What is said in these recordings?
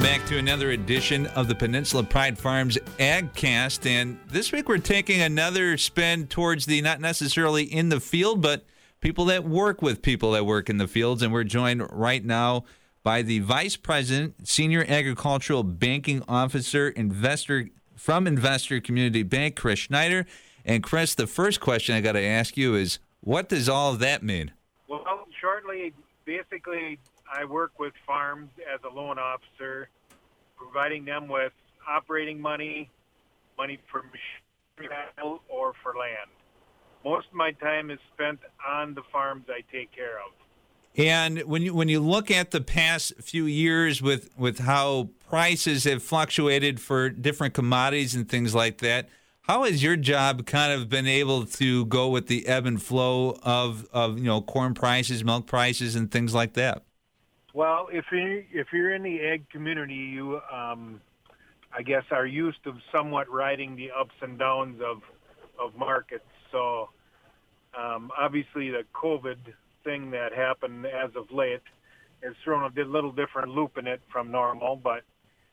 Welcome back to another edition of the Peninsula Pride Farms AgCast. And this week we're taking another spin towards the not necessarily in the field, but people that work with people that work in the fields. And we're joined right now by the Vice President, Senior Agricultural Banking Officer, Investor Community Bank, Chris Schneider. And Chris, the first question I got to ask you is, what does all of that mean? Well, shortly, basically, I work with farms as a loan officer, providing them with operating money for machinery or for land. Most of my time is spent on the farms I take care of. And when you look at the past few years with how prices have fluctuated for different commodities and things like that, how has your job kind of been able to go with the ebb and flow of corn prices, milk prices, and things like that? Well, if you're in the ag community, you I guess are used to somewhat riding the ups and downs of markets. So obviously the COVID thing that happened as of late has thrown a little different loop in it from normal. But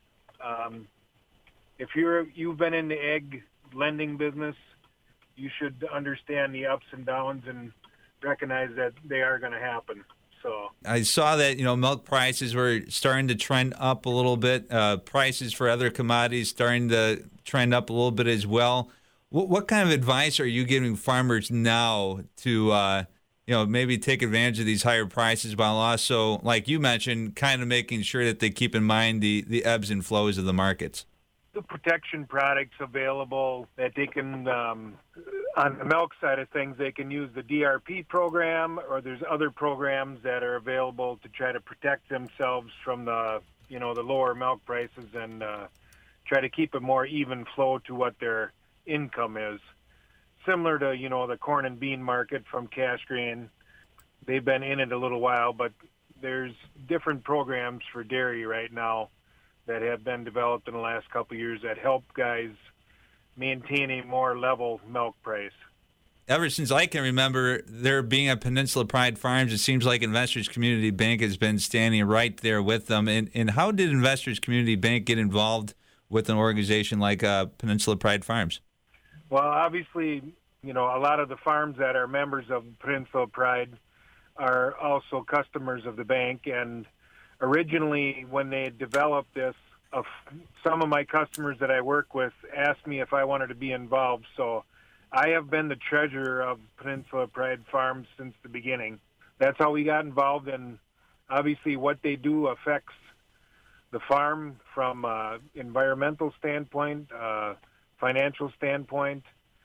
if you've been in the ag lending business, you should understand the ups and downs and recognize that they are going to happen. So I saw that milk prices were starting to trend up a little bit. Prices for other commodities starting to trend up a little bit as well. What kind of advice are you giving farmers now to maybe take advantage of these higher prices while also, like you mentioned, kind of making sure that they keep in mind the ebbs and flows of the markets? The protection products available that they can, on the milk side of things, they can use the DRP program, or there's other programs that are available to try to protect themselves from the lower milk prices and try to keep a more even flow to what their income is. Similar to, the corn and bean market from Cash Grain. They've been in it a little while, but there's different programs for dairy right now that have been developed in the last couple of years that help guys maintain a more level milk price. Ever since I can remember there being a Peninsula Pride Farms, it seems like Investors Community Bank has been standing right there with them. And how did Investors Community Bank get involved with an organization like Peninsula Pride Farms? Well, obviously, a lot of the farms that are members of Peninsula Pride are also customers of the bank. And originally, when they developed this, some of my customers that I work with asked me if I wanted to be involved. So I have been the treasurer of Peninsula Pride Farms since the beginning. That's how we got involved, and obviously what they do affects the farm from an environmental standpoint, financial standpoint,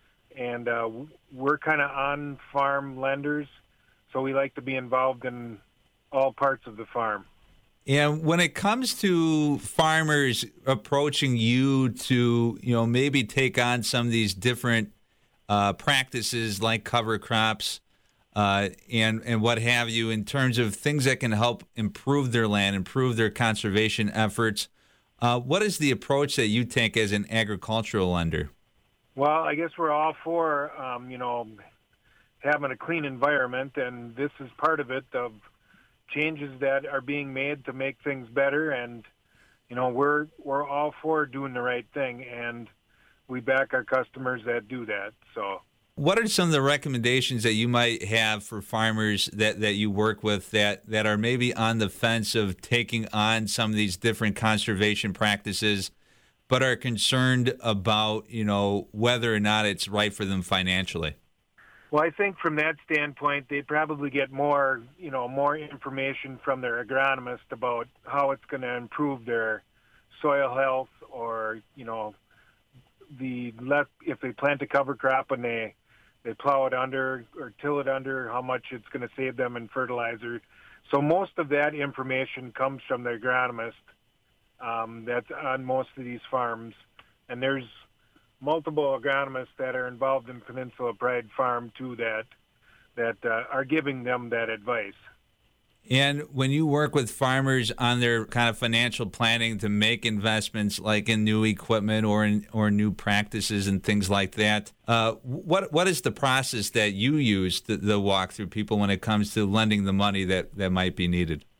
and we're kind of on-farm lenders, so we like to be involved in all parts of the farm. And when it comes to farmers approaching you to, maybe take on some of these different practices like cover crops and what have you, in terms of things that can help improve their land, improve their conservation efforts, what is the approach that you take as an agricultural lender? Well, I guess we're all for, having a clean environment, and this is part of it, of changes that are being made to make things better, and we're all for doing the right thing, and we back our customers that do that. So what are some of the recommendations that you might have for farmers that you work with that are maybe on the fence of taking on some of these different conservation practices but are concerned about whether or not it's right for them financially? Well, I think from that standpoint, they probably get more information from their agronomist about how it's going to improve their soil health, or if they plant a cover crop and they plow it under or till it under, how much it's going to save them in fertilizer. So most of that information comes from the agronomist that's on most of these farms, and there's multiple agronomists that are involved in Peninsula Pride Farm too that are giving them that advice. And when you work with farmers on their kind of financial planning to make investments like in new equipment or new practices and things like that, what is the process that you use to walk through people when it comes to lending the money that might be needed?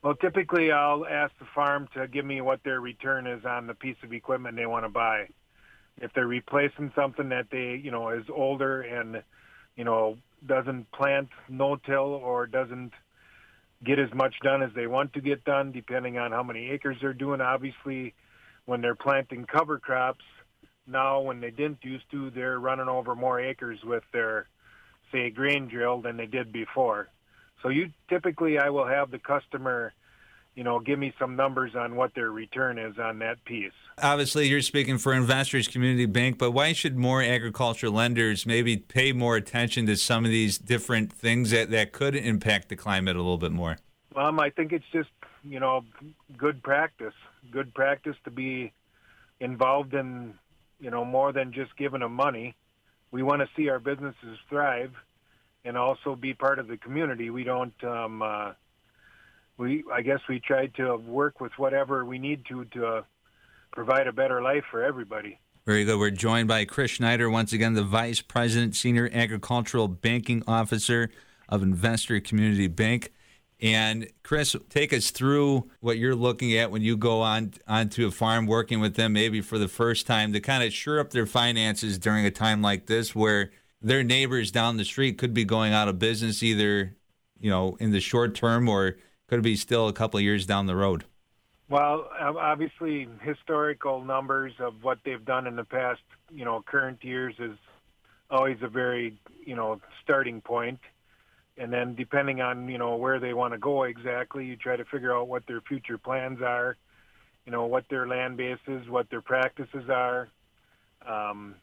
Well, typically I'll ask the farm to give me what their return is on the piece of equipment they want to buy. If they're replacing something that they, is older and, doesn't plant no-till or doesn't get as much done as they want to get done, depending on how many acres they're doing. Obviously, when they're planting cover crops, now when they didn't used to, they're running over more acres with their, say, grain drill than they did before. So typically I will have the customer, give me some numbers on what their return is on that piece. Obviously, you're speaking for Investors Community Bank, but why should more agricultural lenders maybe pay more attention to some of these different things that could impact the climate a little bit more? I think it's just, good practice. Good practice to be involved in, more than just giving them money. We want to see our businesses thrive and also be part of the community. We don't, I guess we try to work with whatever we need to provide a better life for everybody. Very good. We're joined by Chris Schneider, once again, the Vice President, Senior Agricultural Banking Officer of Investor Community Bank. And Chris, take us through what you're looking at when you go onto a farm working with them maybe for the first time to kind of shore up their finances during a time like this where their neighbors down the street could be going out of business either, in the short term or could be still a couple of years down the road. Well, obviously, historical numbers of what they've done in the past, current years is always a very, starting point. And then depending on, where they want to go exactly, you try to figure out what their future plans are, what their land base is, what their practices are, and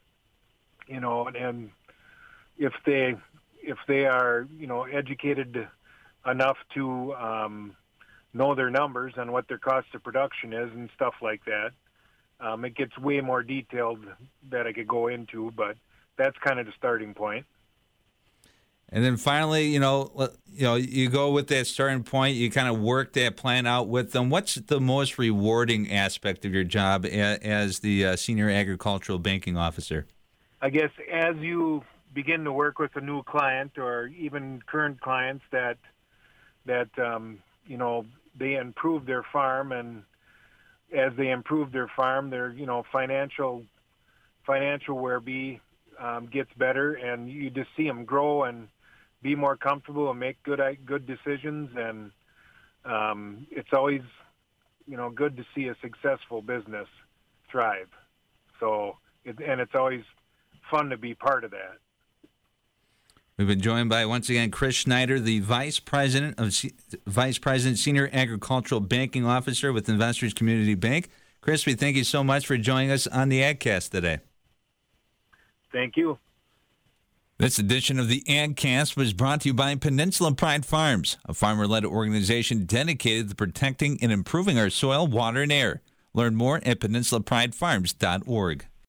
if they are, educated enough to know their numbers and what their cost of production is and stuff like that. It gets way more detailed that I could go into, but that's kind of the starting point. And then finally, you go with that starting point, you kind of work that plan out with them. What's the most rewarding aspect of your job as the Senior Agricultural Banking Officer? I guess as you begin to work with a new client or even current clients that they improve their farm, and as they improve their farm, their financial well-being gets better, and you just see them grow and be more comfortable and make good decisions, and it's always good to see a successful business thrive. So it's always fun to be part of that. We've been joined by, once again, Chris Schneider, the Vice President, Senior Agricultural Banking Officer with Investors Community Bank. Chris, we thank you so much for joining us on the AgCast today. Thank you. This edition of the AgCast was brought to you by Peninsula Pride Farms, a farmer-led organization dedicated to protecting and improving our soil, water, and air. Learn more at peninsulapridefarms.org.